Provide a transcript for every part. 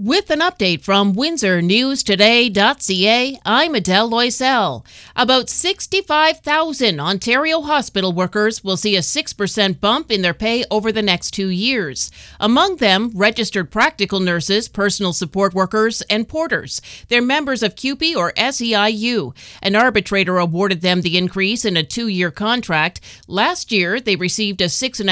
With an update from WindsorNewsToday.ca, I'm Adele Loisel. About 65,000 Ontario hospital workers will see a 6% bump in their pay over the next 2 years. Among them, registered practical nurses, personal support workers, and porters. They're members of CUPE or SEIU. An arbitrator awarded them the increase in a 2-year contract. Last year, they received a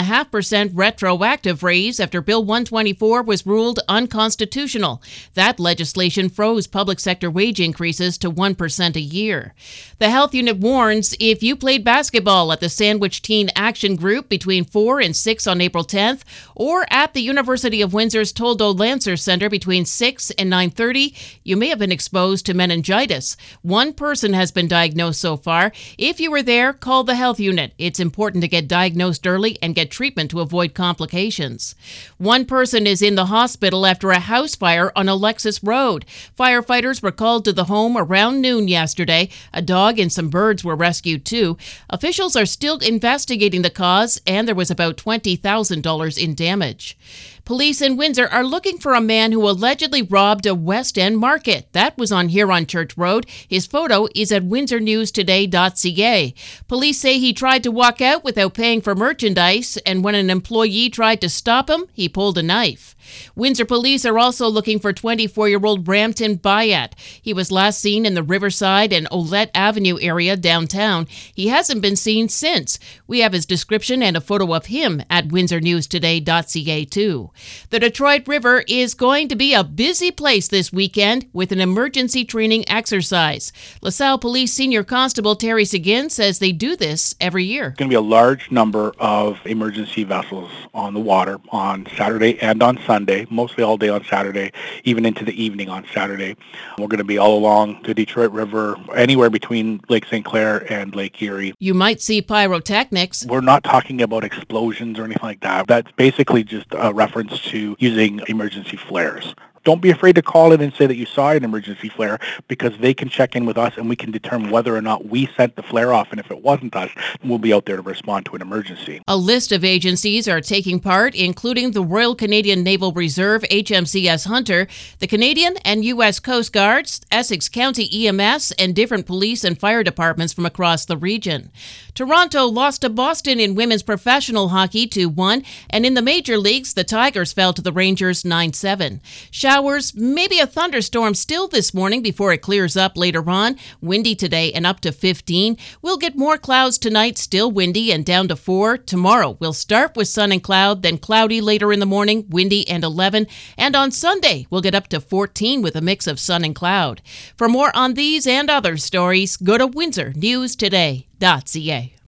6.5% retroactive raise after Bill 124 was ruled unconstitutional. That legislation froze public sector wage increases to 1% a year. The health unit warns if you played basketball at the Sandwich Teen Action Group between 4 and 6 on April 10th, or at the University of Windsor's Toldo Lancer Center between 6 and 9:30, you may have been exposed to meningitis. One person has been diagnosed so far. If you were there, call the health unit. It's important to get diagnosed early and get treatment to avoid complications. One person is in the hospital after a house fire on Alexis Road. Firefighters were called to the home around noon yesterday. A dog and some birds were rescued too. Officials are still investigating the cause, and there was about $20,000 in damage. Police in Windsor are looking for a man who allegedly robbed a West End market. That was on Huron Church Road. His photo is at WindsorNewsToday.ca. Police say he tried to walk out without paying for merchandise, and when an employee tried to stop him, he pulled a knife. Windsor police are also looking for 24-year-old Brampton Bayat. He was last seen in the Riverside and Olette Avenue area downtown. He hasn't been seen since. We have his description and a photo of him at WindsorNewsToday.ca too. The Detroit River is going to be a busy place this weekend with an emergency training exercise. LaSalle Police Senior Constable Terry Seguin says they do this every year. There's going to be a large number of emergency vessels on the water on Saturday and on Sunday, mostly all day on Saturday, even into the evening on Saturday. We're going to be all along the Detroit River, anywhere between Lake St. Clair and Lake Erie. You might see pyrotechnics. We're not talking about explosions or anything like that. That's basically just a reference to using emergency flares. Don't be afraid to call in and say that you saw an emergency flare, because they can check in with us and we can determine whether or not we sent the flare off. And if it wasn't us, we'll be out there to respond to an emergency. A list of agencies are taking part, including the Royal Canadian Naval Reserve, HMCS Hunter, the Canadian and U.S. Coast Guards, Essex County EMS, and different police and fire departments from across the region. Toronto lost to Boston in women's professional hockey 2-1, and in the major leagues, the Tigers fell to the Rangers 9-7. Showers, maybe a thunderstorm still this morning before it clears up later on. Windy today and up to 15. We'll get more clouds tonight, still windy and down to 4. Tomorrow we'll start with sun and cloud, then cloudy later in the morning, windy and 11. And on Sunday we'll get up to 14 with a mix of sun and cloud. For more on these and other stories, go to WindsorNewsToday.ca.